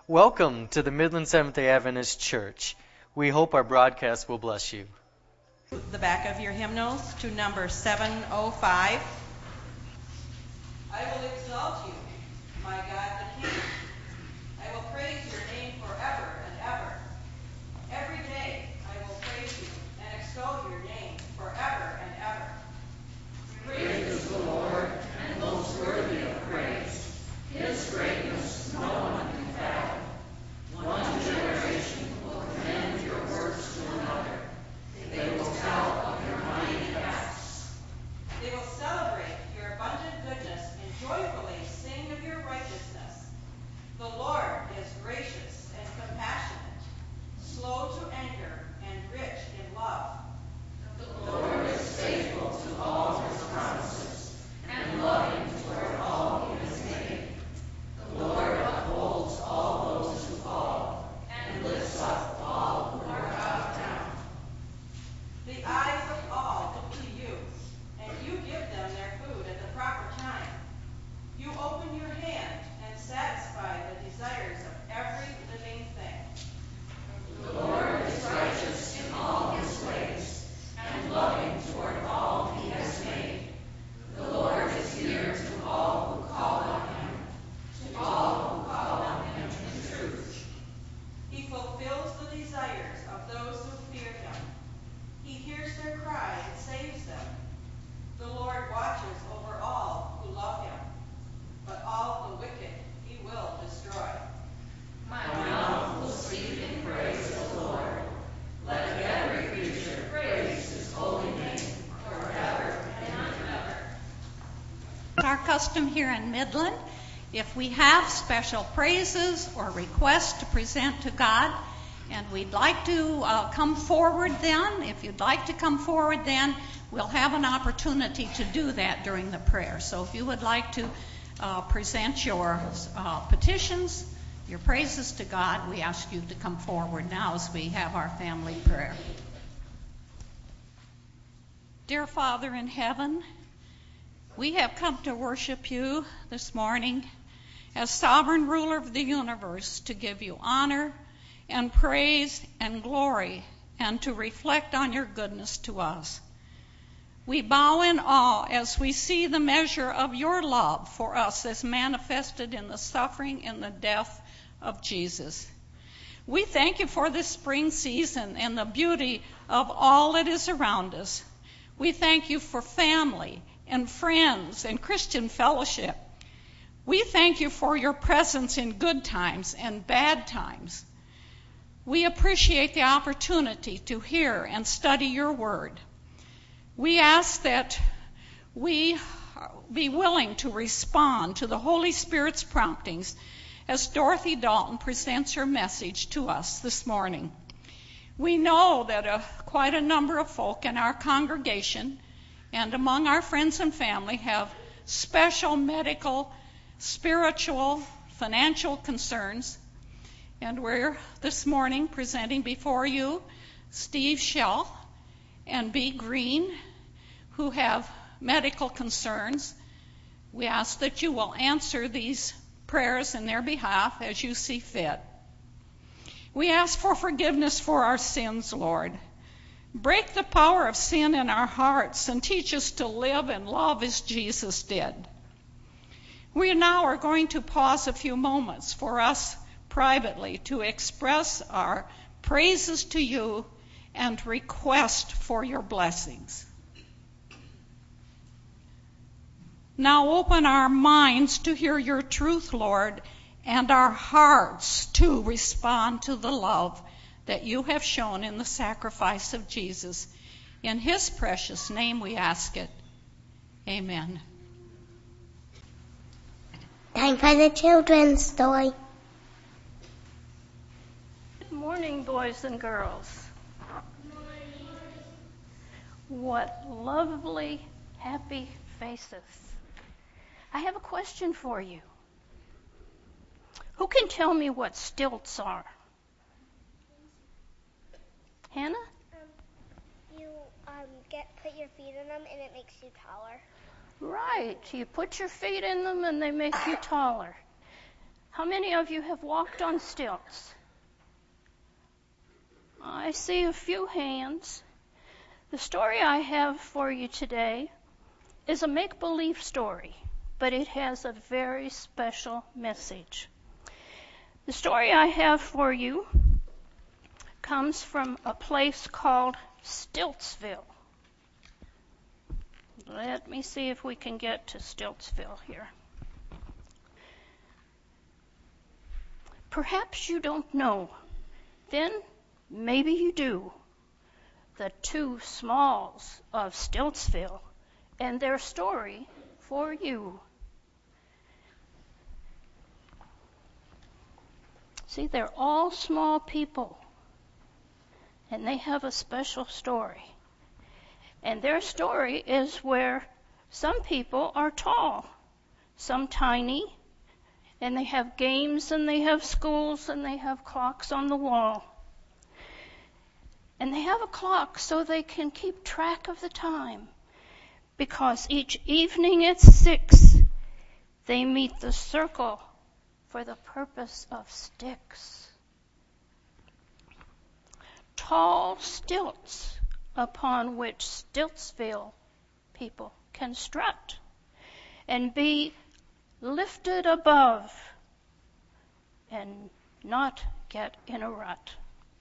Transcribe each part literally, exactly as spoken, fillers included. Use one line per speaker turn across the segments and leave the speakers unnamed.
Welcome to the Midland Seventh-day Adventist Church. We hope our broadcast will bless you.
The back of your hymnals to number seven oh five. I will exalt you, my God the King. I will praise your name forever and ever. Every day I will praise you and extol your name forever and ever.
Praise the Lord, and most worthy of praise. His greatness no one can fathom. One generation will commend your works to another. They will tell of your mighty acts.
They will celebrate your abundant goodness and joyfully sing of your righteousness. The Lord is gracious and compassionate, slow to anger and rich in love.
The Lord is faithful to all his promises and loving toward all he has made. The Lord upholds all those who fall and lifts up all who are bowed down.
The eyes of all look to you, and you give them their food at the proper time. You open your hand and satisfy the desires of every living thing.
The Lord is righteous in all his ways and loving toward all he has made. The Lord is near to all who call on him, to all who call on him in truth.
He fulfills the desires of those who fear him. He hears their cry and saves them. The Lord watches over all who love him, but all the wicked he will destroy.
My mouth will speak in praise of the Lord. Let every creature praise his holy name forever and ever.
It's our custom here in Midland, if we have special praises or requests to present to God, and we'd like to uh, come forward then, if you'd like to come forward then, we'll have an opportunity to do that during the prayer. So if you would like to uh, present your uh, petitions, your praises to God, we ask you to come forward now as we have our family prayer. Dear Father in heaven, we have come to worship you this morning as sovereign ruler of the universe, to give you honor and praise and glory and to reflect on your goodness to us. We bow in awe as we see the measure of your love for us as manifested in the suffering and the death of Jesus. We thank you for this spring season and the beauty of all that is around us. We thank you for family and friends and Christian fellowship. We thank you for your presence in good times and bad times. We appreciate the opportunity to hear and study your word. We ask that we be willing to respond to the Holy Spirit's promptings as Dorothy Dalton presents her message to us this morning. We know that a, quite a number of folk in our congregation and among our friends and family have special medical, spiritual, financial concerns. And we're this morning presenting before you Steve Shell and B. Green, who have medical concerns. We ask that you will answer these prayers in their behalf as you see fit. We ask for forgiveness for our sins, Lord. Break the power of sin in our hearts and teach us to live and love as Jesus did. We now are going to pause a few moments for us privately to express our praises to you and request for your blessings. Now open our minds to hear your truth, Lord, and our hearts to respond to the love that you have shown in the sacrifice of Jesus. In his precious name we ask it. Amen.
Time for the children's story.
Good morning, boys and girls. What lovely, happy faces. I have a question for you. Who can tell me what stilts are? Hannah?
Um, you um, get put your feet in them and it makes you taller.
Right. You put your feet in them and they make you taller. How many of you have walked on stilts? I see a few hands. The story I have for you today is a make-believe story, but it has a very special message. The story I have for you comes from a place called Stiltsville. Let me see if we can get to Stiltsville here. Perhaps you don't know, then maybe you do, the two Smalls of Stiltsville and their story for you. See, they're all small people, and they have a special story. And their story is where some people are tall, some tiny, and they have games and they have schools and they have clocks on the wall. And they have a clock so they can keep track of the time, because each evening at six they meet the circle for the purpose of sticks. Tall stilts upon which Stiltsville people can strut and be lifted above and not get in a rut.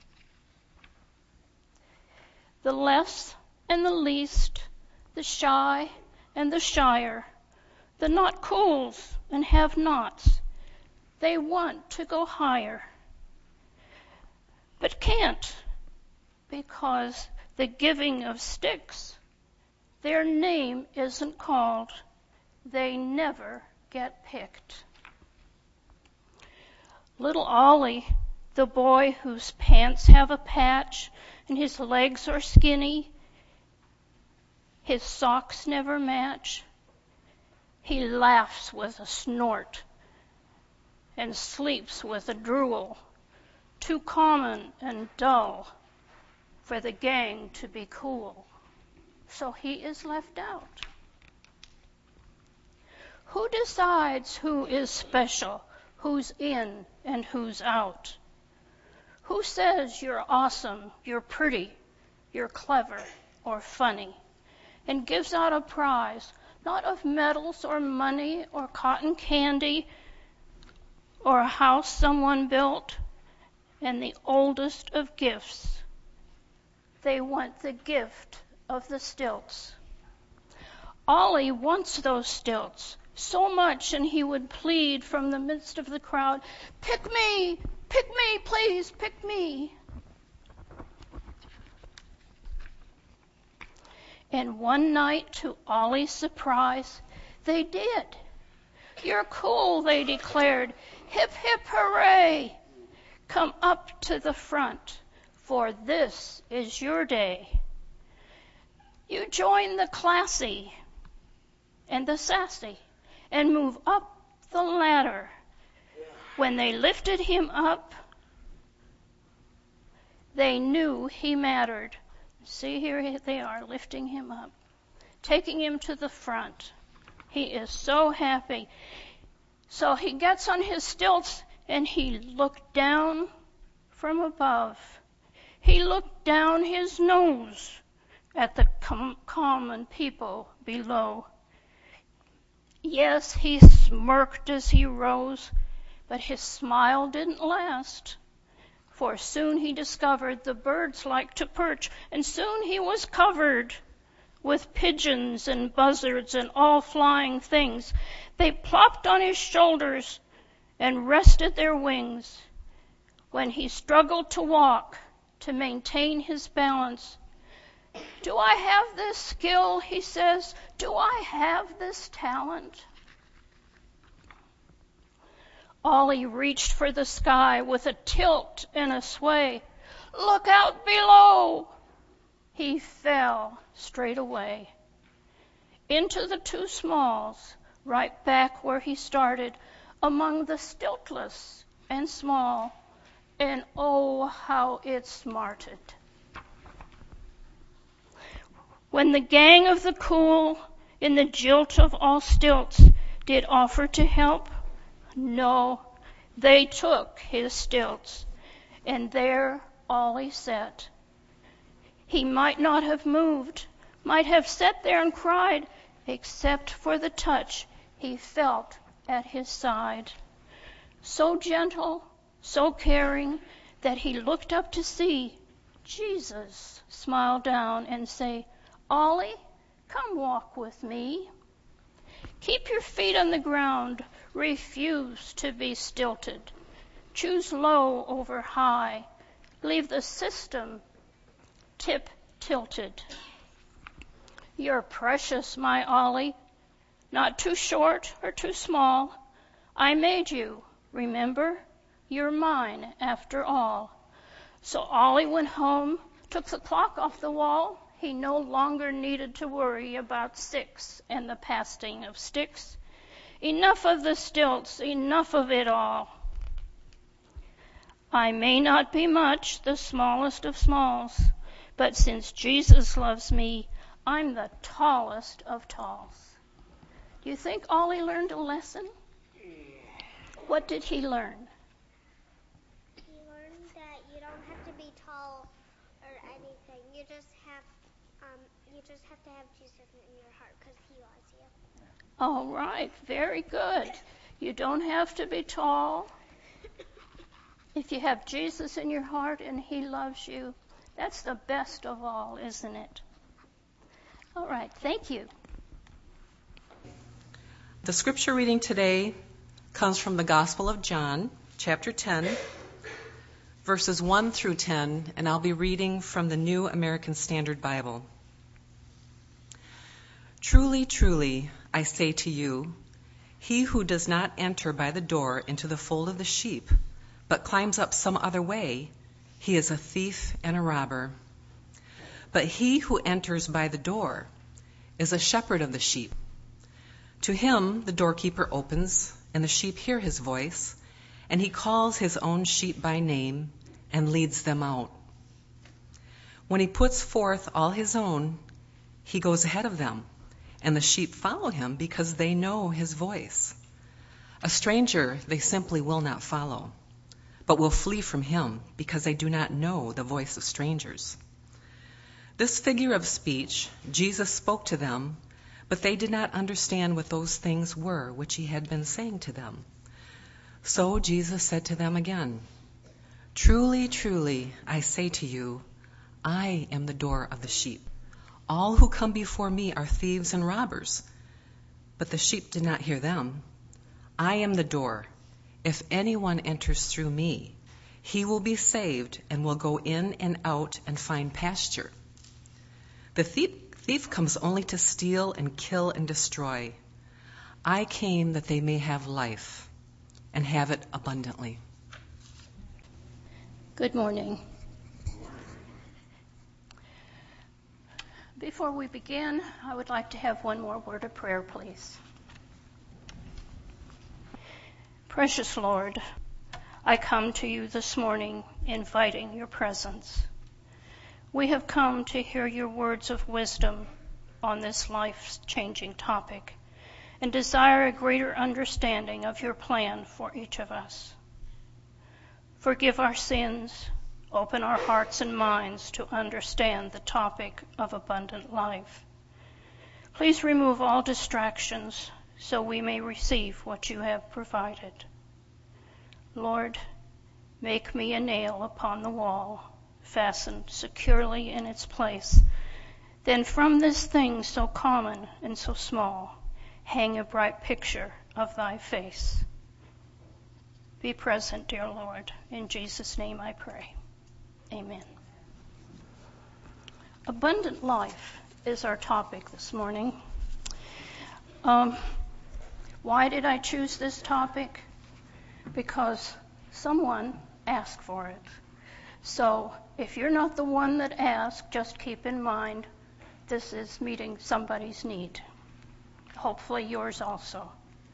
The less and the least, the shy and the shyer, the not cools and have nots, they want to go higher, but can't, because the giving of sticks, their name isn't called. They never get picked. Little Ollie, the boy whose pants have a patch and his legs are skinny, his socks never match, he laughs with a snort and sleeps with a drool, too common and dull for the gang to be cool. So he is left out. Who decides who is special, who's in and who's out? Who says you're awesome, you're pretty, you're clever or funny, and gives out a prize, not of medals or money or cotton candy or a house someone built, and the oldest of gifts? They want the gift of the stilts. Ollie wants those stilts so much, and he would plead from the midst of the crowd, "Pick me, pick me, please, pick me." And one night, to Ollie's surprise, they did. "You're cool," they declared. "Hip, hip, hooray! Come up to the front, for this is your day. You join the classy and the sassy and move up the ladder." When they lifted him up, they knew he mattered. See, here they are lifting him up, taking him to the front. He is so happy. So he gets on his stilts and he looked down from above. He looked down his nose at the com- common people below. Yes, he smirked as he rose, but his smile didn't last. For soon he discovered the birds like to perch, and soon he was covered with pigeons and buzzards and all flying things. They plopped on his shoulders and rested their wings. When he struggled to walk, to maintain his balance, "Do I have this skill?" he says. "Do I have this talent?" Ollie reached for the sky with a tilt and a sway. "Look out below!" He fell straight away into the two Smalls, right back where he started, among the stiltless and small. And oh, how it smarted. When the gang of the cool, in the jilt of all stilts, did offer to help, no, They took his stilts, and there Ollie sat. He might not have moved, might have sat there and cried, except for the touch he felt at his side. So gentle, so caring, that he looked up to see Jesus smile down and say, Ollie, come walk with me. Keep your feet on the ground. Refuse to be stilted. Choose low over high. Leave the system tip tilted. You're precious, my Ollie. Not too short or too small. I made you, remember? You're mine after all. So Ollie went home, took the clock off the wall. He no longer needed to worry about six and the passing of sticks. Enough of the stilts, enough of it all. I may not be much, the smallest of smalls, but since Jesus loves me, I'm the tallest of talls. Do you think Ollie learned a lesson? What did he learn?
He learned that you don't have to be tall or anything. You just have Um, you just have to have Jesus in your heart because he loves you.
All right, very good. You don't have to be tall. If you have Jesus in your heart and he loves you, that's the best of all, isn't it? All right, thank you.
The scripture reading today comes from the Gospel of John, chapter ten, verses one through ten, and I'll be reading from the New American Standard Bible. Truly, truly, I say to you, he who does not enter by the door into the fold of the sheep, but climbs up some other way, he is a thief and a robber. But he who enters by the door is a shepherd of the sheep. To him the doorkeeper opens, and the sheep hear his voice, and he calls his own sheep by name and leads them out. When he puts forth all his own, he goes ahead of them, and the sheep follow him because they know his voice. A stranger they simply will not follow, but will flee from him because they do not know the voice of strangers. This figure of speech Jesus spoke to them, but they did not understand what those things were which he had been saying to them. So Jesus said to them again, Truly, truly, I say to you, I am the door of the sheep. All who come before me are thieves and robbers, but the sheep did not hear them. I am the door. If anyone enters through me, he will be saved and will go in and out and find pasture. The thief, thief comes only to steal and kill and destroy. I came that they may have life and have it abundantly.
Good morning. Before we begin, I would like to have one more word of prayer, please. Precious Lord, I come to you this morning inviting your presence. We have come to hear your words of wisdom on this life-changing topic and desire a greater understanding of your plan for each of us. Forgive our sins. Open our hearts and minds to understand the topic of abundant life. Please remove all distractions so we may receive what you have provided. Lord, make me a nail upon the wall, fastened securely in its place. Then from this thing so common and so small, hang a bright picture of thy face. Be present, dear Lord. In Jesus' name I pray. Amen. Abundant life is our topic this morning. Um, why did I choose this topic? Because someone asked for it. So if you're not the one that asked, just keep in mind this is meeting somebody's need. Hopefully yours also.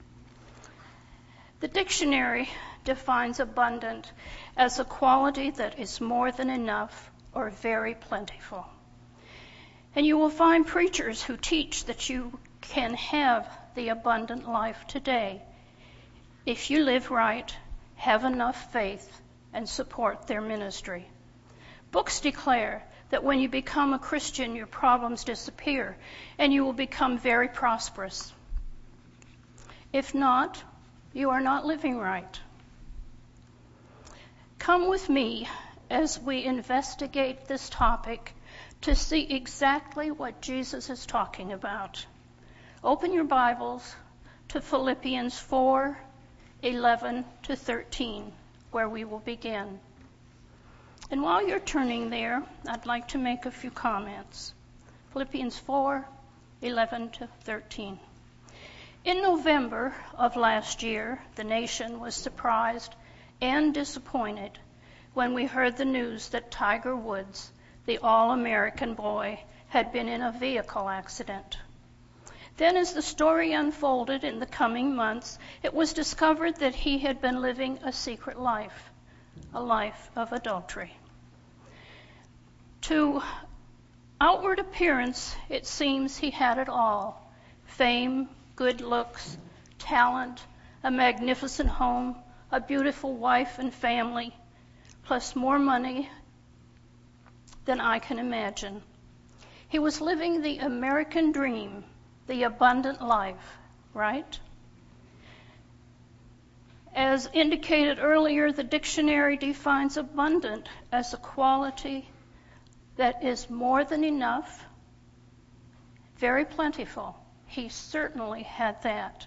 The dictionary defines abundant as a quality that is more than enough or very plentiful. And you will find preachers who teach that you can have the abundant life today if you live right have enough faith and support their ministry. Books declare that when you become a Christian, your problems disappear and you will become very prosperous. If not, you are not living right. Come with me as we investigate this topic to see exactly what Jesus is talking about. Open your Bibles to Philippians four, eleven to thirteen, where we will begin. And while you're turning there, I'd like to make a few comments. Philippians four, eleven to thirteen. In November of last year, the nation was surprised and disappointed when we heard the news that Tiger Woods, the All-American boy, had been in a vehicle accident. Then, as the story unfolded in the coming months, it was discovered that he had been living a secret life, a life of adultery. To outward appearance, it seems he had it all: fame, good looks, talent, a magnificent home, a beautiful wife and family, plus more money than I can imagine. He was living the American dream, the abundant life, right? As indicated earlier, the dictionary defines abundant as a quality that is more than enough, very plentiful. He certainly had that.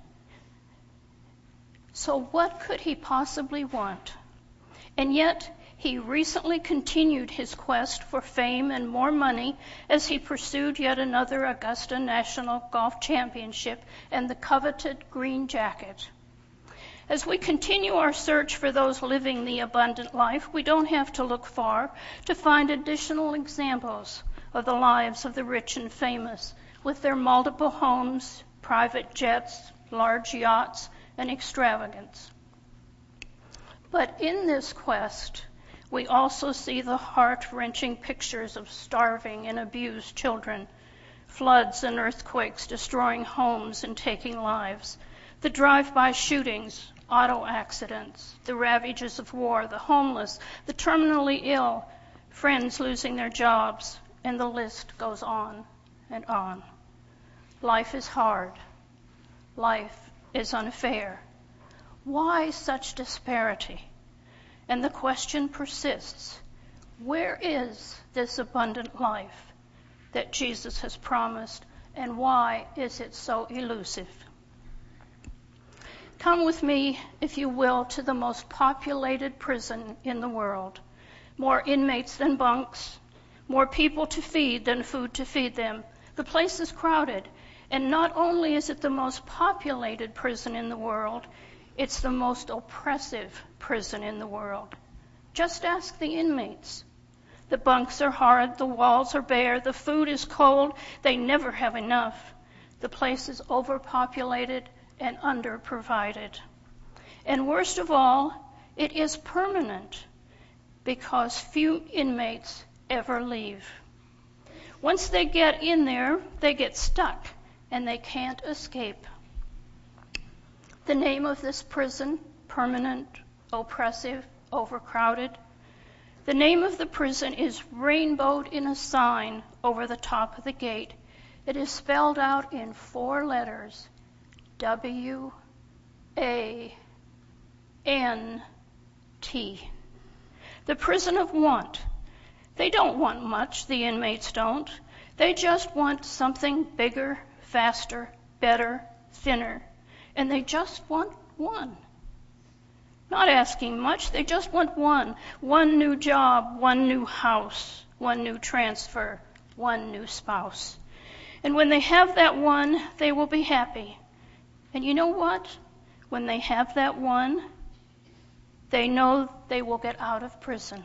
So what could he possibly want? And yet, he recently continued his quest for fame and more money as he pursued yet another Augusta National Golf Championship and the coveted green jacket. As we continue our search for those living the abundant life, we don't have to look far to find additional examples of the lives of the rich and famous, with their multiple homes, private jets, large yachts, and extravagance. But in this quest, we also see the heart-wrenching pictures of starving and abused children, floods and earthquakes destroying homes and taking lives, the drive-by shootings, auto accidents, the ravages of war, the homeless, the terminally ill, friends losing their jobs, and the list goes on and on. Life is hard. Life is unfair. Why such disparity? And the question persists: where is this abundant life that Jesus has promised, and why is it so elusive? Come with me, if you will, to the most populated prison in the world. More inmates than bunks, more people to feed than food to feed them. The place is crowded, and not only is it the most populated prison in the world, it's the most oppressive prison in the world. Just ask the inmates. The bunks are hard, the walls are bare, the food is cold, they never have enough. The place is overpopulated and underprovided. And worst of all, it is permanent, because few inmates ever leave. Once they get in there, they get stuck, and they can't escape. The name of this prison: permanent, oppressive, overcrowded. The name of the prison is rainbowed in a sign over the top of the gate. It is spelled out in four letters: W A N T. The prison of want. They don't want much, the inmates don't. They just want something bigger, faster, better, thinner. And they just want one. Not asking much, they just want one. One new job, one new house, one new transfer, one new spouse. And when they have that one, they will be happy. And you know what? When they have that one, they know they will get out of prison.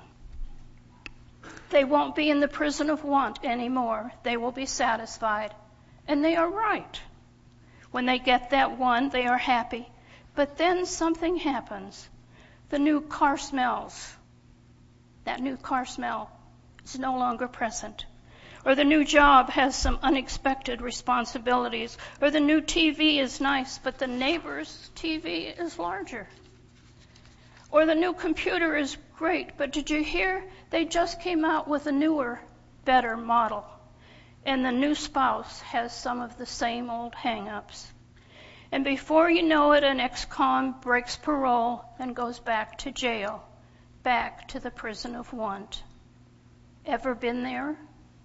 They won't be in the prison of want anymore. They will be satisfied. And they are right. When they get that one, they are happy. But then something happens. The new car smells. That new car smell is no longer present. Or the new job has some unexpected responsibilities. Or the new T V is nice, but the neighbor's T V is larger. Or the new computer is great, but did you hear they just came out with a newer, better model? And the new spouse has some of the same old hang-ups. And before you know it, an ex-con breaks parole and goes back to jail, back to the prison of want. Ever been there?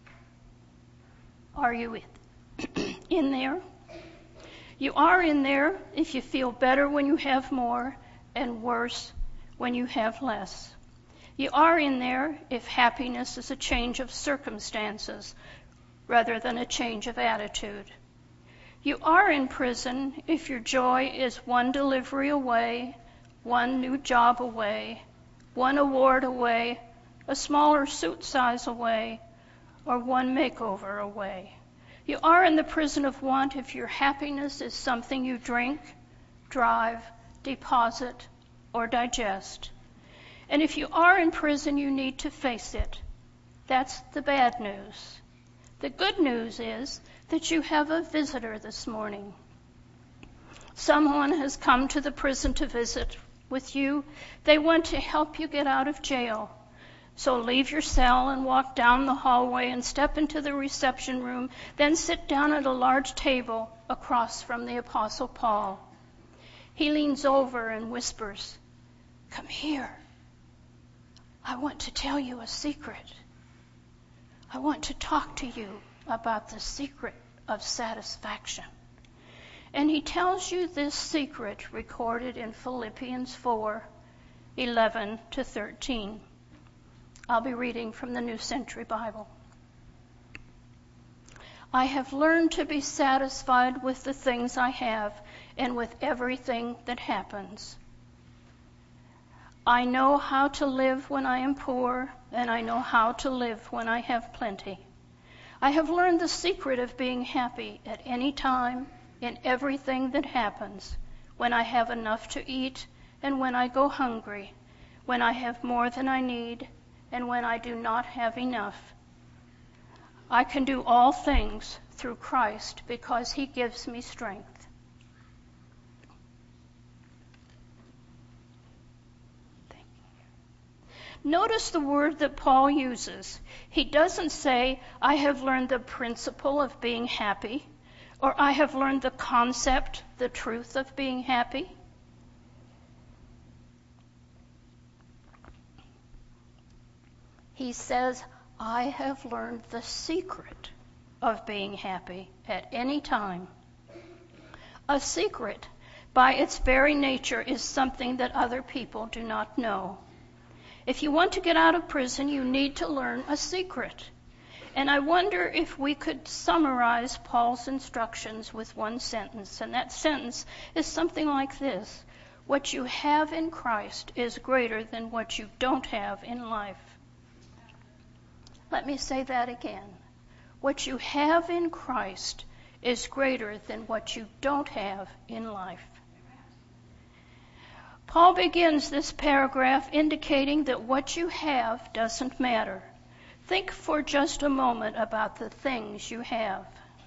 Are you in there? You are in there if you feel better when you have more and worse when you have less. You are in there if happiness is a change of circumstances rather than a change of attitude. You are in prison if your joy is one delivery away, one new job away, one award away, a smaller suit size away, or one makeover away. You are in the prison of want if your happiness is something you drink, drive, deposit, or digest. And if you are in prison, you need to face it. That's the bad news. The good news is that you have a visitor this morning. Someone has come to the prison to visit with you. They want to help you get out of jail. So leave your cell and walk down the hallway and step into the reception room, then sit down at a large table across from the Apostle Paul. He leans over and whispers, "Come here. I want to tell you a secret. I want to talk to you about the secret of satisfaction." And he tells you this secret recorded in Philippians four, eleven to thirteen. I'll be reading from the New Century Bible. "I have learned to be satisfied with the things I have and with everything that happens. I know how to live when I am poor, and I know how to live when I have plenty. I have learned the secret of being happy at any time, in everything that happens, when I have enough to eat and when I go hungry, when I have more than I need and when I do not have enough. I can do all things through Christ because he gives me strength." Notice the word that Paul uses. He doesn't say, "I have learned the principle of being happy," or "I have learned the concept, the truth of being happy." He says, "I have learned the secret of being happy at any time." A secret, by its very nature, is something that other people do not know. If you want to get out of prison, you need to learn a secret. And I wonder if we could summarize Paul's instructions with one sentence. And that sentence is something like this: what you have in Christ is greater than what you don't have in life. Let me say that again. What you have in Christ is greater than what you don't have in life. Paul begins this paragraph indicating that what you have doesn't matter. Think for just a moment about the things you have.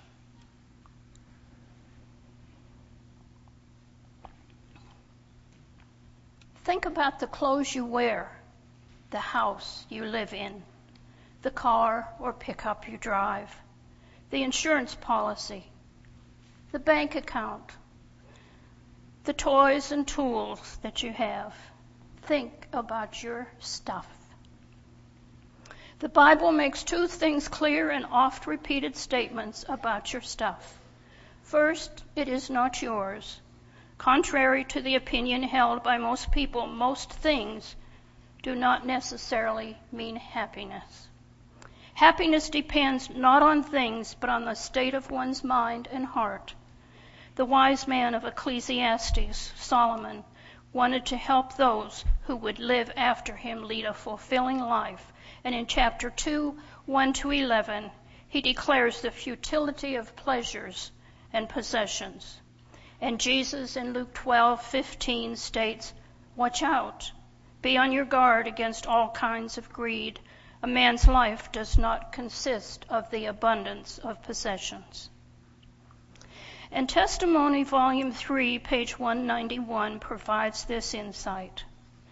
Think about the clothes you wear, the house you live in, the car or pickup you drive, the insurance policy, the bank account, the toys and tools that you have. Think about your stuff. The Bible makes two things clear and oft repeated statements about your stuff. First, it is not yours. Contrary to the opinion held by most people, most things do not necessarily mean happiness. Happiness depends not on things, but on the state of one's mind and heart. The wise man of Ecclesiastes, Solomon, wanted to help those who would live after him lead a fulfilling life. And in chapter two, one to eleven, he declares the futility of pleasures and possessions. And Jesus in Luke twelve fifteen states, "Watch out, be on your guard against all kinds of greed. A man's life does not consist of the abundance of possessions." And Testimony, Volume three, page one ninety-one, provides this insight.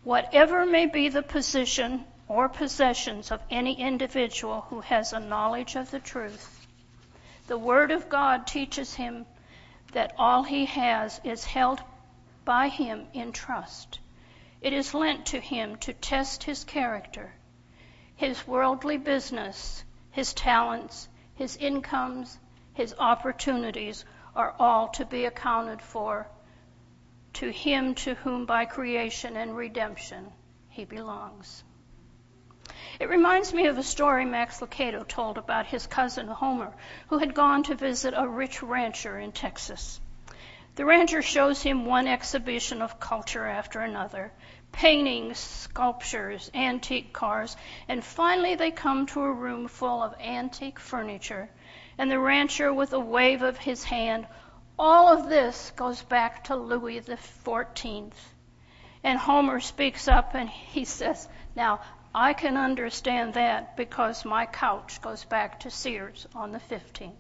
Whatever may be the position or possessions of any individual who has a knowledge of the truth, the Word of God teaches him that all he has is held by him in trust. It is lent to him to test his character, his worldly business, his talents, his incomes, his opportunities are all to be accounted for to him to whom by creation and redemption he belongs. It reminds me of a story Max Lucado told about his cousin Homer, who had gone to visit a rich rancher in Texas. The rancher shows him one exhibition of culture after another, paintings, sculptures, antique cars, and finally they come to a room full of antique furniture, and the rancher, with a wave of his hand, all of this goes back to Louis the fourteenth. And Homer speaks up and he says, now, I can understand that because my couch goes back to Sears on the fifteenth.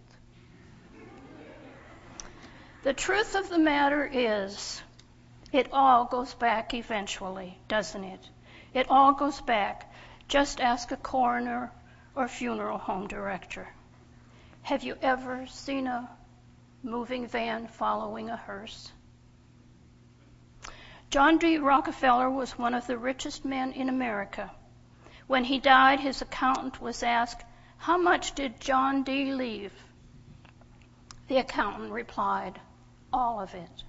The truth of the matter is, it all goes back eventually, doesn't it? It all goes back. Just ask a coroner or funeral home director. Have you ever seen a moving van following a hearse? John D. Rockefeller was one of the richest men in America. When he died, his accountant was asked, how much did John D. leave? The accountant replied, all of it.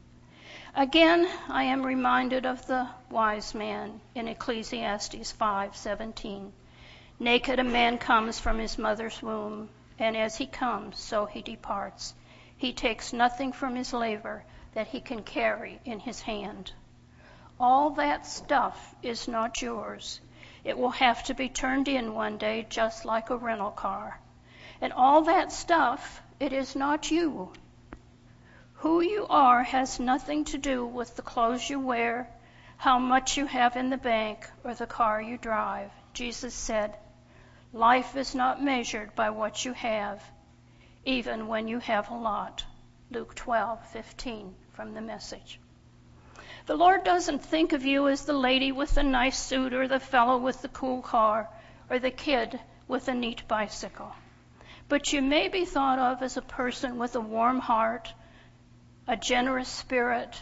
Again, I am reminded of the wise man in Ecclesiastes five seventeen. Naked a man comes from his mother's womb, and as he comes, so he departs. He takes nothing from his labor that he can carry in his hand. All that stuff is not yours. It will have to be turned in one day, just like a rental car. And all that stuff, it is not you. Who you are has nothing to do with the clothes you wear, how much you have in the bank, or the car you drive. Jesus said, life is not measured by what you have, even when you have a lot. Luke twelve fifteen from the Message. The Lord doesn't think of you as the lady with the nice suit or the fellow with the cool car or the kid with a neat bicycle. But you may be thought of as a person with a warm heart, a generous spirit,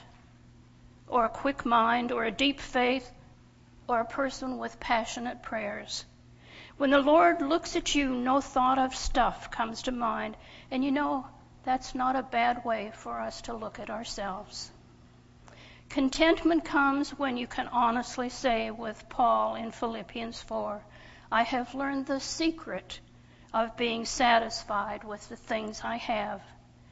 or a quick mind, or a deep faith, or a person with passionate prayers. When the Lord looks at you, no thought of stuff comes to mind. And you know, that's not a bad way for us to look at ourselves. Contentment comes when you can honestly say with Paul in Philippians four, I have learned the secret of being satisfied with the things I have.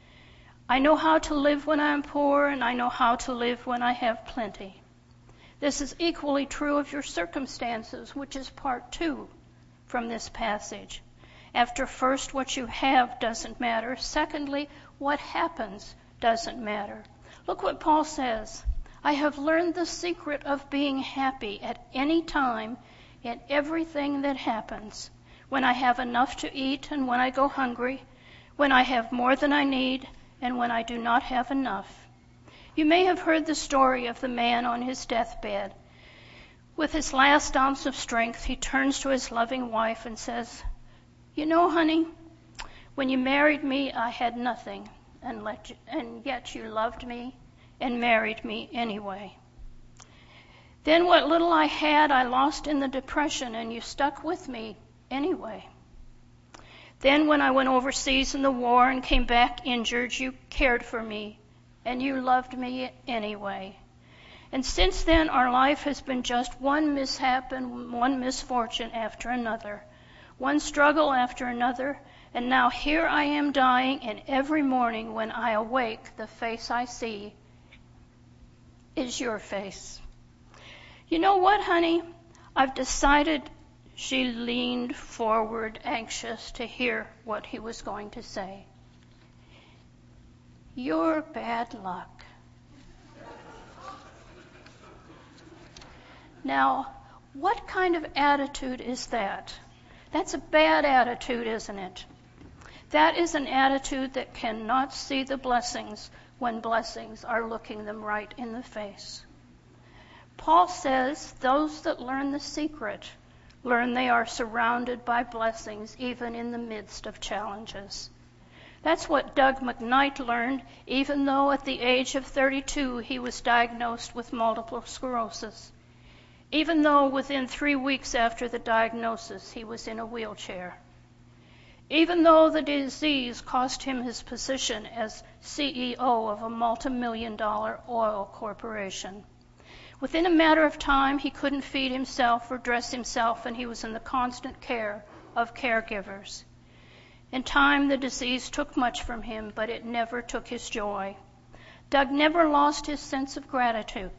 I know how to live when I am poor, and I know how to live when I have plenty. This is equally true of your circumstances, which is part two from this passage. After first, what you have doesn't matter. Secondly, what happens doesn't matter. Look what Paul says. I have learned the secret of being happy at any time in everything that happens. When I have enough to eat and when I go hungry, when I have more than I need and when I do not have enough. You may have heard the story of the man on his deathbed. With his last ounce of strength, he turns to his loving wife and says, you know, honey, when you married me, I had nothing, and, let you, and yet you loved me and married me anyway. Then what little I had, I lost in the Depression, and you stuck with me anyway. Then when I went overseas in the war and came back injured, you cared for me, and you loved me anyway. And since then, our life has been just one mishap and one misfortune after another, one struggle after another, and now here I am dying, and every morning when I awake, the face I see is your face. You know what, honey? I've decided. She leaned forward, anxious to hear what he was going to say. You're bad luck. Now, what kind of attitude is that? That's a bad attitude, isn't it? That is an attitude that cannot see the blessings when blessings are looking them right in the face. Paul says those that learn the secret learn they are surrounded by blessings even in the midst of challenges. That's what Doug McKnight learned, even though at the age of thirty-two he was diagnosed with multiple sclerosis. Even though within three weeks after the diagnosis he was in a wheelchair. Even though the disease cost him his position as C E O of a multi-million dollar oil corporation. Within a matter of time, he couldn't feed himself or dress himself, and he was in the constant care of caregivers. In time, the disease took much from him, but it never took his joy. Doug never lost his sense of gratitude.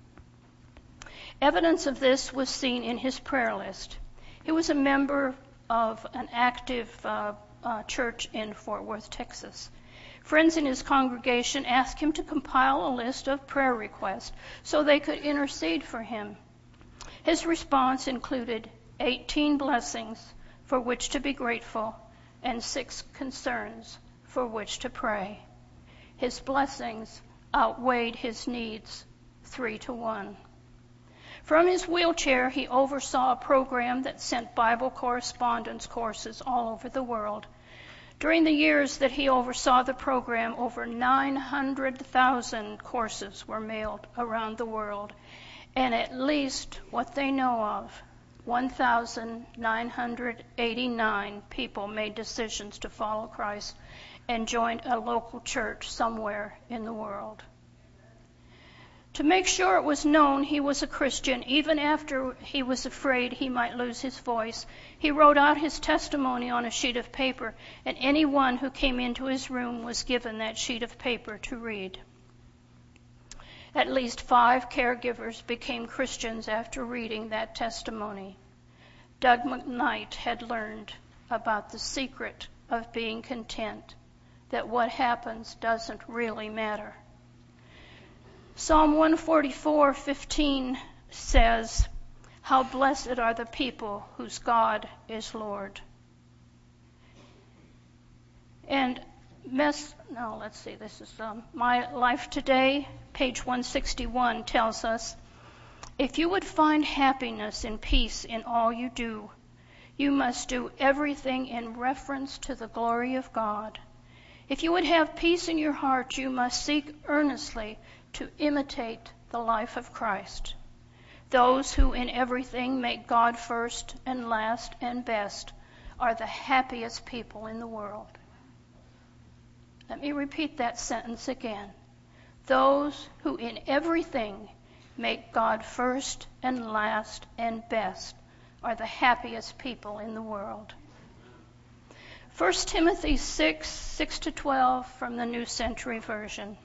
Evidence of this was seen in his prayer list. He was a member of an active uh, uh, church in Fort Worth, Texas. Friends in his congregation asked him to compile a list of prayer requests so they could intercede for him. His response included eighteen blessings for which to be grateful and six concerns for which to pray. His blessings outweighed his needs three to one. From his wheelchair, he oversaw a program that sent Bible correspondence courses all over the world. During the years that he oversaw the program, over nine hundred thousand courses were mailed around the world, and at least what they know of, one thousand nine hundred eighty-nine people made decisions to follow Christ and joined a local church somewhere in the world. To make sure it was known he was a Christian, even after he was afraid he might lose his voice, he wrote out his testimony on a sheet of paper, and anyone who came into his room was given that sheet of paper to read. At least five caregivers became Christians after reading that testimony. Doug McKnight had learned about the secret of being content, that what happens doesn't really matter. Psalm one forty-four fifteen says, "How blessed are the people whose God is Lord." And mess, no, let's see, this is um, My Life Today, page one sixty-one tells us, "If you would find happiness and peace in all you do, you must do everything in reference to the glory of God. If you would have peace in your heart, you must seek earnestly to imitate the life of Christ. Those who in everything make God first and last and best are the happiest people in the world." Let me repeat that sentence again. Those who in everything make God first and last and best are the happiest people in the world. First Timothy six, six to twelve from the New Century Version.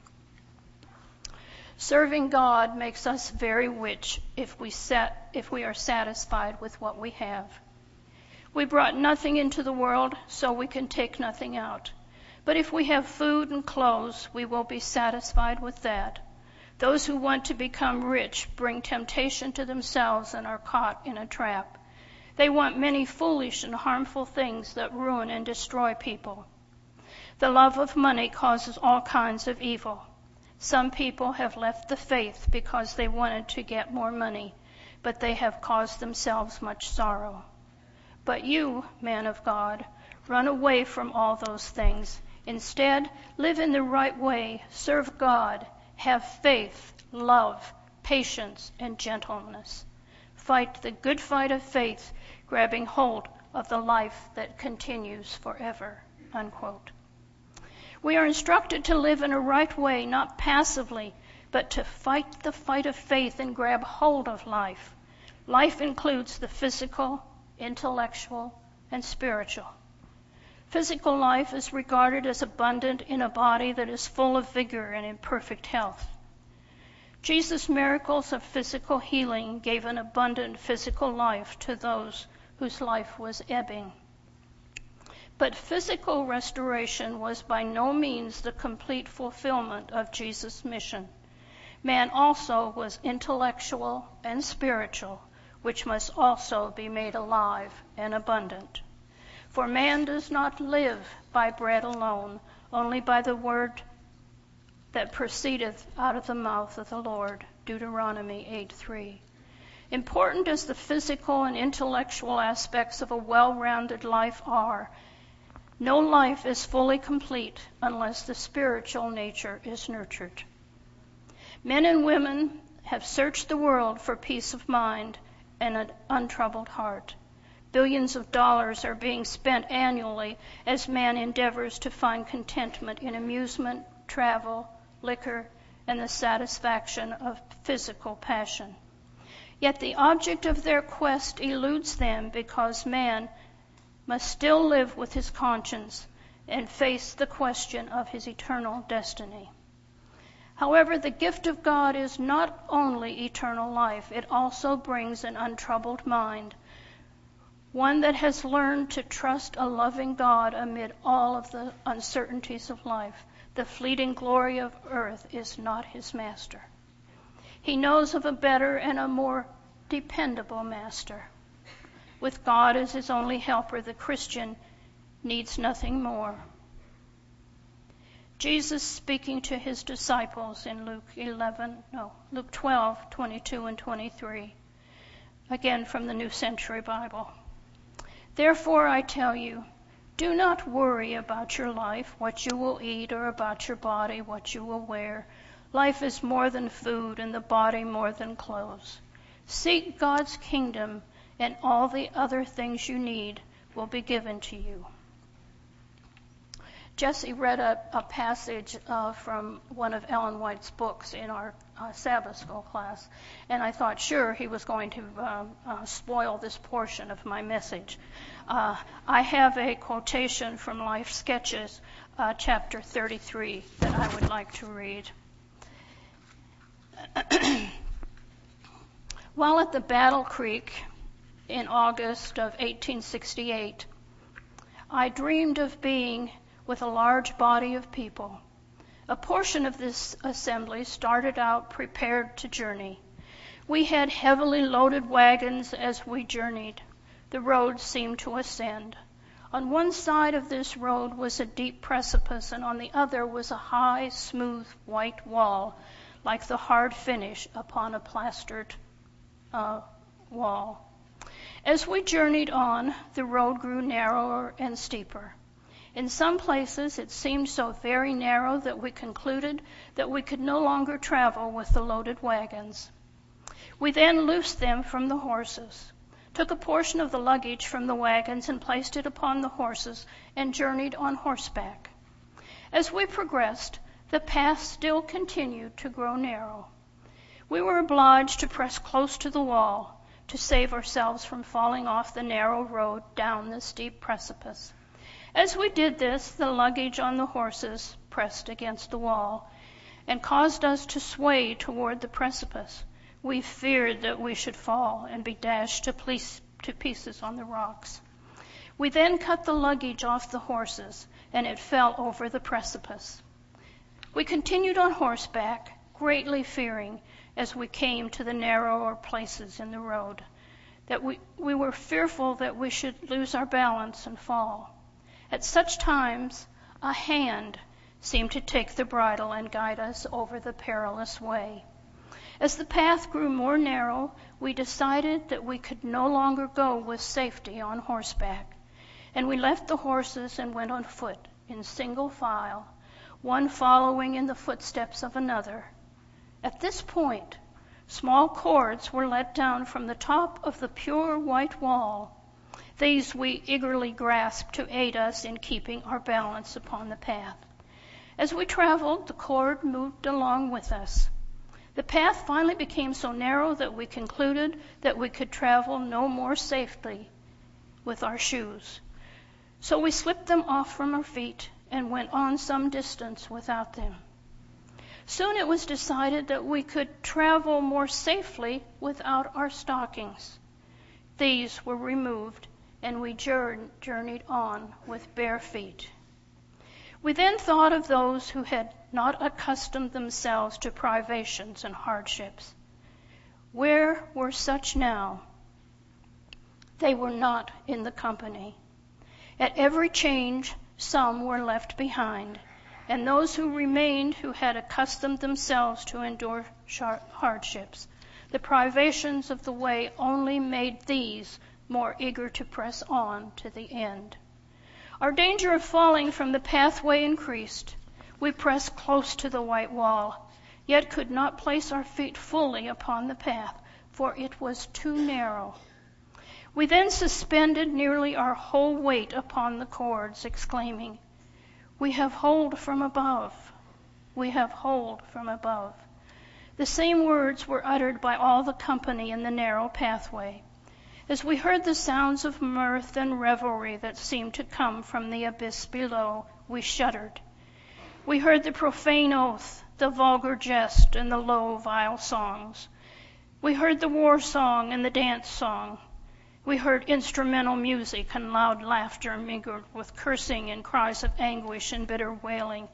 Serving God makes us very rich if we sat, if we are satisfied with what we have. We brought nothing into the world, so we can take nothing out. But if we have food and clothes, we will be satisfied with that. Those who want to become rich bring temptation to themselves and are caught in a trap. They want many foolish and harmful things that ruin and destroy people. The love of money causes all kinds of evil. Some people have left the faith because they wanted to get more money, but they have caused themselves much sorrow. But you, man of God, run away from all those things. Instead, live in the right way, serve God, have faith, love, patience, and gentleness. Fight the good fight of faith, grabbing hold of the life that continues forever. Unquote. We are instructed to live in a right way, not passively, but to fight the fight of faith and grab hold of life. Life includes the physical, intellectual, and spiritual. Physical life is regarded as abundant in a body that is full of vigor and in perfect health. Jesus' miracles of physical healing gave an abundant physical life to those whose life was ebbing. But physical restoration was by no means the complete fulfillment of Jesus' mission. Man also was intellectual and spiritual, which must also be made alive and abundant. For man does not live by bread alone, only by the word that proceedeth out of the mouth of the Lord. Deuteronomy eight three. Important as the physical and intellectual aspects of a well-rounded life are, no life is fully complete unless the spiritual nature is nurtured. Men and women have searched the world for peace of mind and an untroubled heart. Billions of dollars are being spent annually as man endeavors to find contentment in amusement, travel, liquor, and the satisfaction of physical passion. Yet the object of their quest eludes them because man must still live with his conscience and face the question of his eternal destiny. However, the gift of God is not only eternal life, it also brings an untroubled mind, one that has learned to trust a loving God amid all of the uncertainties of life. The fleeting glory of earth is not his master. He knows of a better and a more dependable master. With God as his only helper, the Christian needs nothing more. Jesus speaking to his disciples in Luke eleven, no, Luke twelve, twenty-two and twenty-three, again from the New Century Bible. Therefore I tell you, do not worry about your life, what you will eat, or about your body, what you will wear. Life is more than food, and the body more than clothes. Seek God's kingdom, and all the other things you need will be given to you. Jesse read a, a passage uh, from one of Ellen White's books in our uh, Sabbath school class, and I thought, sure, he was going to uh, uh, spoil this portion of my message. Uh, I have a quotation from Life Sketches, uh, chapter thirty-three, that I would like to read. While at the Battle Creek in August of eighteen sixty-eight, I dreamed of being with a large body of people. A portion of this assembly started out prepared to journey. We had heavily loaded wagons as we journeyed. The road seemed to ascend. On one side of this road was a deep precipice, and on the other was a high, smooth, white wall, like the hard finish upon a plastered uh, wall. As we journeyed on, the road grew narrower and steeper. In some places it seemed so very narrow that we concluded that we could no longer travel with the loaded wagons. We then loosed them from the horses, took a portion of the luggage from the wagons and placed it upon the horses, and journeyed on horseback. As we progressed, the path still continued to grow narrow. We were obliged to press close to the wall to save ourselves from falling off the narrow road down the steep precipice. As we did this, the luggage on the horses pressed against the wall and caused us to sway toward the precipice. We feared that we should fall and be dashed to, piece, to pieces on the rocks. We then cut the luggage off the horses, and it fell over the precipice. We continued on horseback, greatly fearing, as we came to the narrower places in the road, that we, we were fearful that we should lose our balance and fall. At such times, a hand seemed to take the bridle and guide us over the perilous way. As the path grew more narrow, we decided that we could no longer go with safety on horseback, and we left the horses and went on foot in single file, one following in the footsteps of another. At this point, small cords were let down from the top of the pure white wall. These we eagerly grasped to aid us in keeping our balance upon the path. As we traveled, the cord moved along with us. The path finally became so narrow that we concluded that we could travel no more safely with our shoes. So we slipped them off from our feet and went on some distance without them. Soon it was decided that we could travel more safely without our stockings. These were removed, and we journeyed on with bare feet. We then thought of those who had not accustomed themselves to privations and hardships. Where were such now? They were not in the company. At every change, some were left behind, and those who remained who had accustomed themselves to endure hardships. The privations of the way only made these more eager to press on to the end. Our danger of falling from the pathway increased. We pressed close to the white wall, yet could not place our feet fully upon the path, for it was too narrow. We then suspended nearly our whole weight upon the cords, exclaiming, "We have hold from above! We have hold from above!" The same words were uttered by all the company in the narrow pathway. As we heard the sounds of mirth and revelry that seemed to come from the abyss below, we shuddered. We heard the profane oath, the vulgar jest, and the low, vile songs. We heard the war song and the dance song. We heard instrumental music and loud laughter mingled with cursing and cries of anguish and bitter wailing,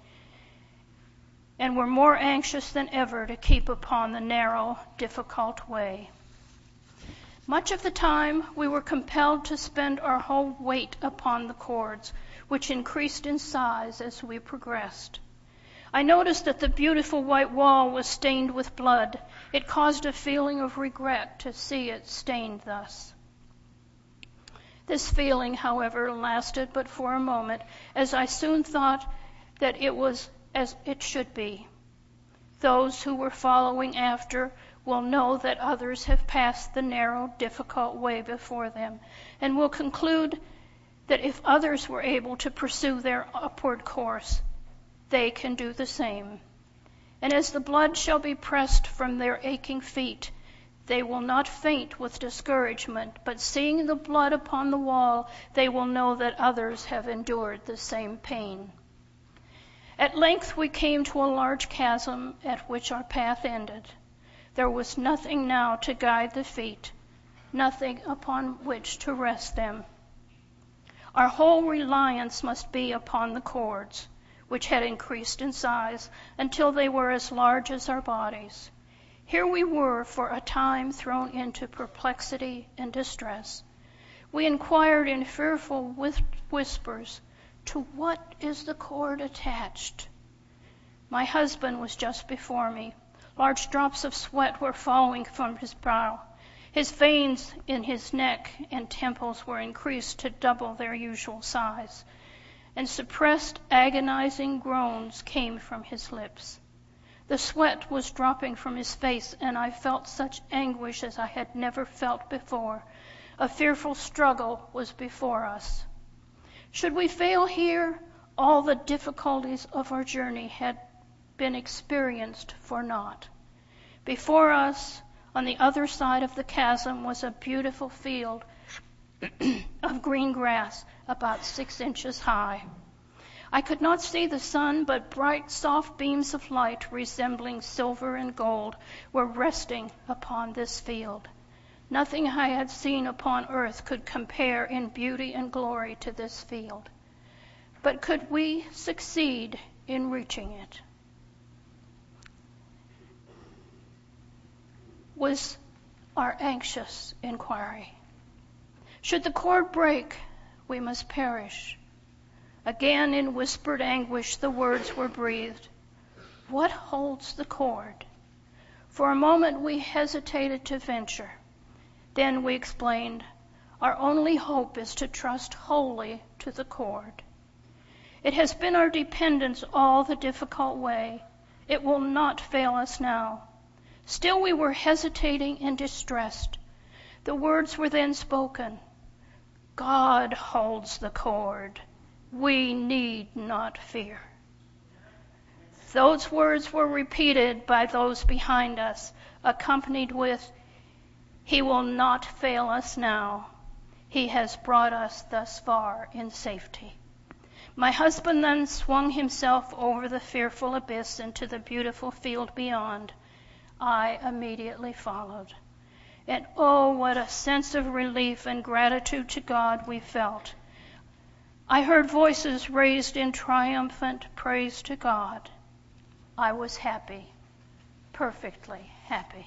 and were more anxious than ever to keep upon the narrow, difficult way. Much of the time we were compelled to spend our whole weight upon the cords, which increased in size as we progressed. I noticed that the beautiful white wall was stained with blood. It caused a feeling of regret to see it stained thus. This feeling, however, lasted but for a moment, as I soon thought that it was as it should be. Those who were following after will know that others have passed the narrow, difficult way before them, and will conclude that if others were able to pursue their upward course, they can do the same. And as the blood shall be pressed from their aching feet, they will not faint with discouragement, but seeing the blood upon the wall, they will know that others have endured the same pain. At length we came to a large chasm at which our path ended. There was nothing now to guide the feet, nothing upon which to rest them. Our whole reliance must be upon the cords, which had increased in size until they were as large as our bodies. Here we were for a time thrown into perplexity and distress. We inquired in fearful whispers, "To what is the cord attached?" My husband was just before me. Large drops of sweat were falling from his brow. His veins in his neck and temples were increased to double their usual size, and suppressed, agonizing groans came from his lips. The sweat was dropping from his face, and I felt such anguish as I had never felt before. A fearful struggle was before us. Should we fail here, all the difficulties of our journey had been experienced for naught. Before us, on the other side of the chasm, was a beautiful field of green grass about six inches high. I could not see the sun, but bright, soft beams of light resembling silver and gold were resting upon this field. Nothing I had seen upon earth could compare in beauty and glory to this field. But could we succeed in reaching it? Was our anxious inquiry. Should the cord break, we must perish. Again, in whispered anguish, the words were breathed, "What holds the cord?" For a moment we hesitated to venture. Then we explained, "Our only hope is to trust wholly to the cord. It has been our dependence all the difficult way. It will not fail us now." Still we were hesitating and distressed. The words were then spoken, "God holds the cord. We need not fear." Those words were repeated by those behind us, accompanied with, "He will not fail us now. He has brought us thus far in safety." My husband then swung himself over the fearful abyss into the beautiful field beyond. I immediately followed. And oh, what a sense of relief and gratitude to God we felt. I heard voices raised in triumphant praise to God. I was happy, perfectly happy.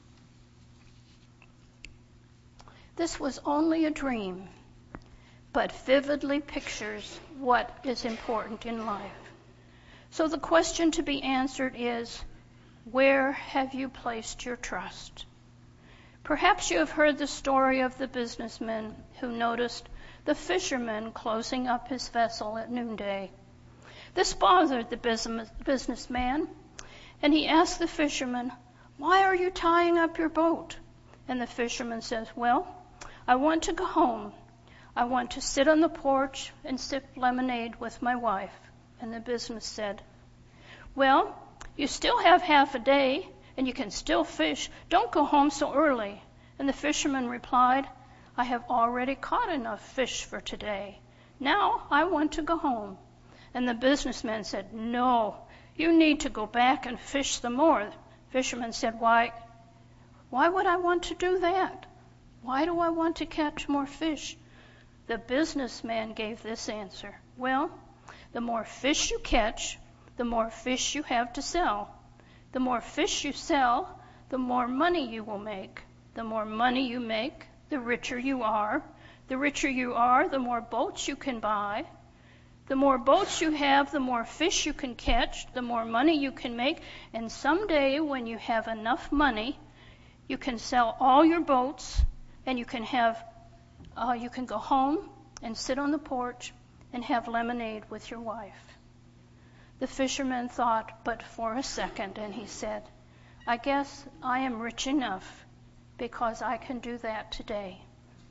This was only a dream, but vividly pictures what is important in life. So the question to be answered is, Where have you placed your trust? Perhaps you have heard the story of the businessman who noticed the fisherman closing up his vessel at noonday. This bothered the business, businessman, and he asked the fisherman, "Why are you tying up your boat?" And the fisherman says, "Well, I want to go home. I want to sit on the porch and sip lemonade with my wife." And the business said, "Well, you still have half a day, and you can still fish. Don't go home so early." And the fisherman replied, "I have already caught enough fish for today. Now I want to go home." And the businessman said, "No, you need to go back and fish some more." The fisherman said, Why, why would I want to do that? Why do I want to catch more fish?" The businessman gave this answer, "Well, the more fish you catch, the more fish you have to sell. The more fish you sell, the more money you will make. The more money you make, the richer you are. The richer you are, the more boats you can buy. The more boats you have, the more fish you can catch, the more money you can make. And someday when you have enough money, you can sell all your boats and you can have, uh, you can go home and sit on the porch and have lemonade with your wife." The fisherman thought but for a second, and he said, "I guess I am rich enough because I can do that today."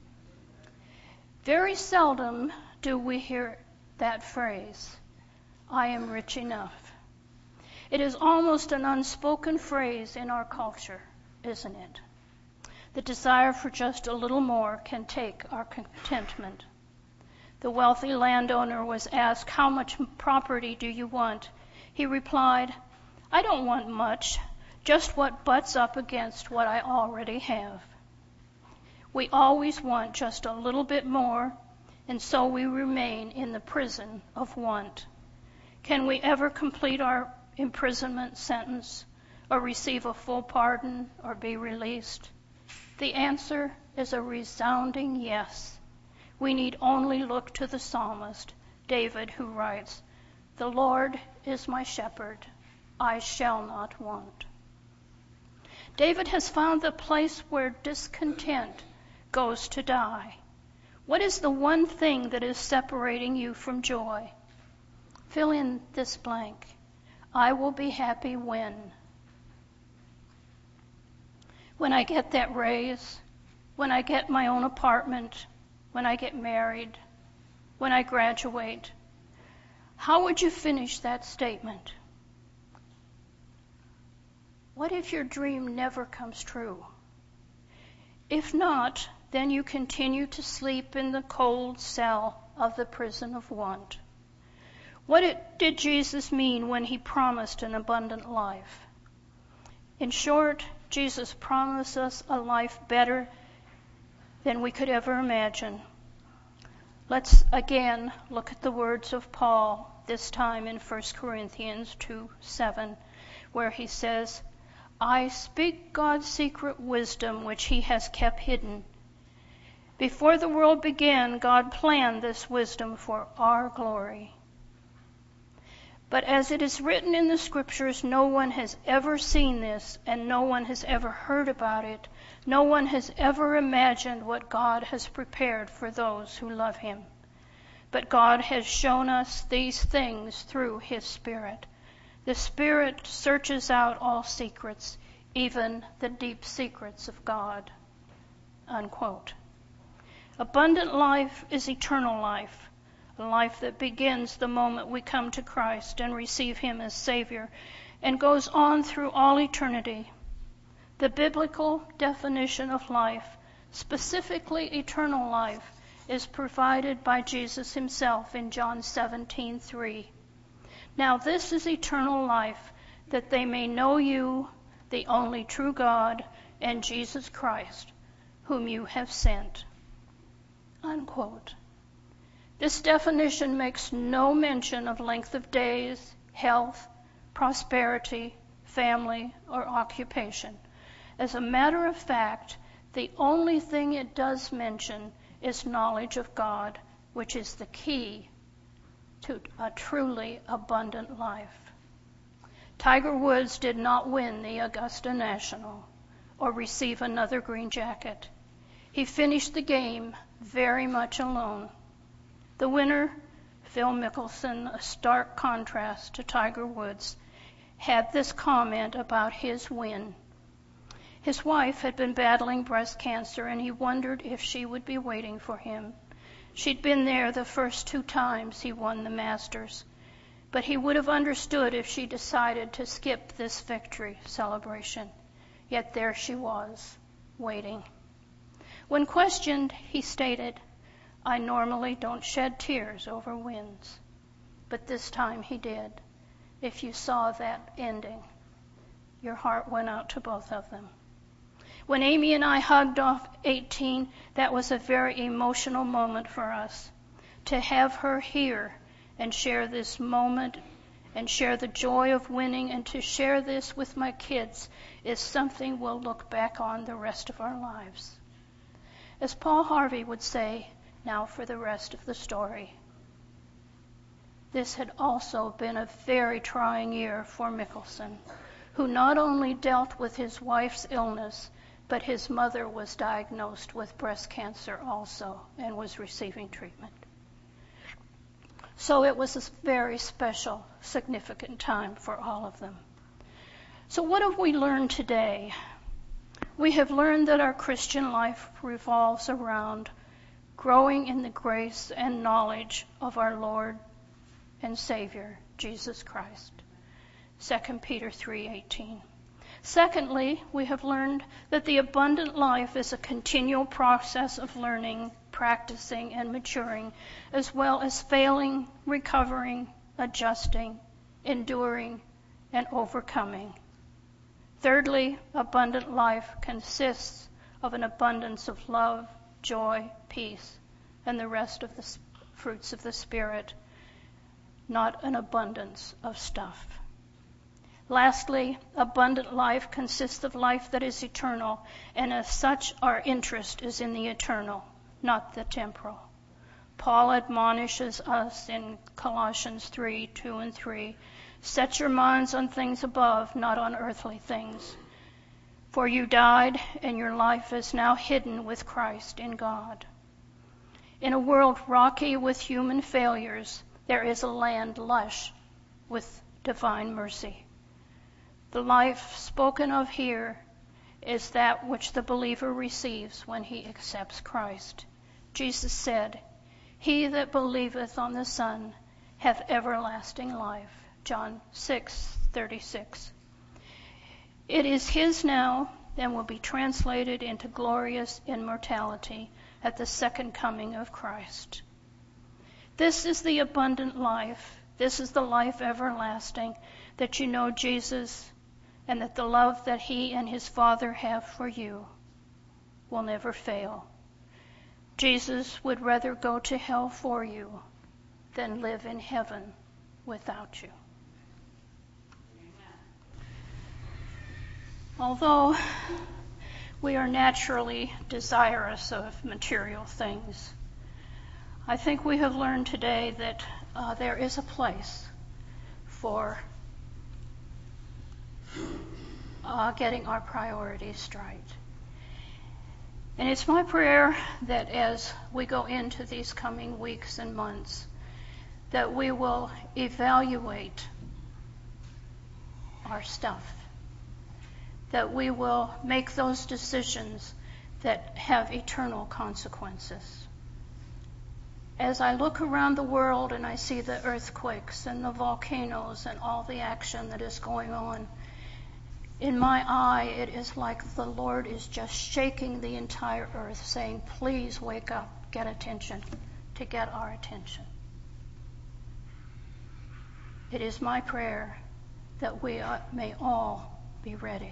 Very seldom do we hear that phrase, "I am rich enough." It is almost an unspoken phrase in our culture, isn't it? The desire for just a little more can take our contentment. The wealthy landowner was asked, "How much property do you want?" He replied, "I don't want much, just what butts up against what I already have." We always want just a little bit more, and so we remain in the prison of want. Can we ever complete our imprisonment sentence, or receive a full pardon, or be released? The answer is a resounding yes. We need only look to the psalmist, David, who writes, "The Lord is my shepherd, I shall not want." David has found the place where discontent goes to die. What is the one thing that is separating you from joy? Fill in this blank. I will be happy when. When I get that raise, when I get my own apartment, when I get married, when I graduate. How would you finish that statement? What if your dream never comes true? If not, then you continue to sleep in the cold cell of the prison of want. What it, did Jesus mean when he promised an abundant life? In short, Jesus promised us a life better than we could ever imagine. Let's again look at the words of Paul, this time in First Corinthians two seven, where he says, "I speak God's secret wisdom which he has kept hidden. Before the world began, God planned this wisdom for our glory. But as it is written in the scriptures, no one has ever seen this, and no one has ever heard about it. No one has ever imagined what God has prepared for those who love him. But God has shown us these things through his Spirit. The Spirit searches out all secrets, even the deep secrets of God." Unquote. Abundant life is eternal life, a life that begins the moment we come to Christ and receive him as Savior, and goes on through all eternity. The biblical definition of life, specifically eternal life, is provided by Jesus himself in John seventeen three. "Now this is eternal life, that they may know you, the only true God, and Jesus Christ, whom you have sent." Unquote. This definition makes no mention of length of days, health, prosperity, family, or occupation. As a matter of fact, the only thing it does mention is knowledge of God, which is the key to a truly abundant life. Tiger Woods did not win the Augusta National or receive another green jacket. He finished the game very much alone. The winner, Phil Mickelson, a stark contrast to Tiger Woods, had this comment about his win. His wife had been battling breast cancer, and he wondered if she would be waiting for him. She'd been there the first two times he won the Masters, but he would have understood if she decided to skip this victory celebration. Yet there she was, waiting. When questioned, he stated, "I normally don't shed tears over wins, but this time he did. If you saw that ending, your heart went out to both of them." When Amy and I hugged off eighteen, that was a very emotional moment for us. To have her here and share this moment and share the joy of winning and to share this with my kids is something we'll look back on the rest of our lives. As Paul Harvey would say, now for the rest of the story. This had also been a very trying year for Mickelson, who not only dealt with his wife's illness, but his mother was diagnosed with breast cancer also and was receiving treatment. So it was a very special, significant time for all of them. So what have we learned today? We have learned that our Christian life revolves around growing in the grace and knowledge of our Lord and Savior, Jesus Christ. Second Peter three eighteen. Secondly, we have learned that the abundant life is a continual process of learning, practicing, and maturing, as well as failing, recovering, adjusting, enduring, and overcoming. Thirdly, abundant life consists of an abundance of love, joy, peace, and the rest of the fruits of the Spirit, not an abundance of stuff. Lastly, abundant life consists of life that is eternal, and as such our interest is in the eternal, not the temporal. Paul admonishes us in Colossians three, two and three, "Set your minds on things above, not on earthly things. For you died, and your life is now hidden with Christ in God." In a world rocky with human failures, there is a land lush with divine mercy. The life spoken of here is that which the believer receives when he accepts Christ. Jesus said, "He that believeth on the Son hath everlasting life." John six thirty-six. It is his now and will be translated into glorious immortality at the second coming of Christ. This is the abundant life. This is the life everlasting, that you know Jesus and that the love that he and his Father have for you will never fail. Jesus would rather go to hell for you than live in heaven without you. Although we are naturally desirous of material things, I think we have learned today that uh, there is a place for uh, getting our priorities straight. And it's my prayer that as we go into these coming weeks and months, that we will evaluate our stuff, that we will make those decisions that have eternal consequences. As I look around the world and I see the earthquakes and the volcanoes and all the action that is going on, in my eye it is like the Lord is just shaking the entire earth, saying, "Please wake up, get attention," to get our attention. It is my prayer that we may all be ready.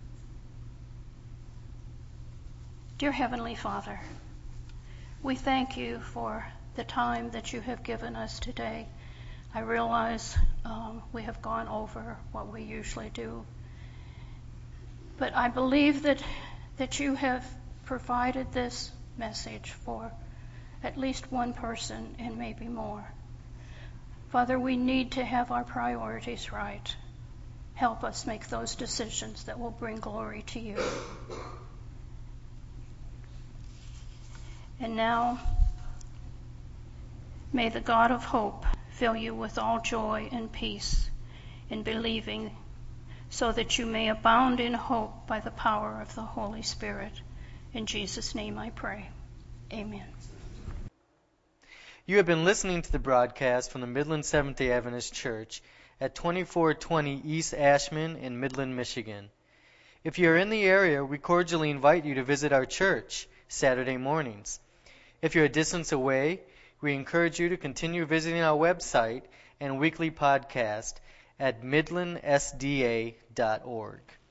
Dear Heavenly Father, we thank you for the time that you have given us today. I realize um, we have gone over what we usually do, but I believe that that you have provided this message for at least one person and maybe more. Father, we need to have our priorities right. Help us make those decisions that will bring glory to you. And now, may the God of hope fill you with all joy and peace in believing, so that you may abound in hope by the power of the Holy Spirit. In Jesus' name I pray. Amen.
You have been listening to the broadcast from the Midland Seventh-day Adventist Church at twenty-four twenty East Ashman in Midland, Michigan. If you are in the area, we cordially invite you to visit our church Saturday mornings. If you're a distance away, we encourage you to continue visiting our website and weekly podcast at midland s d a dot org.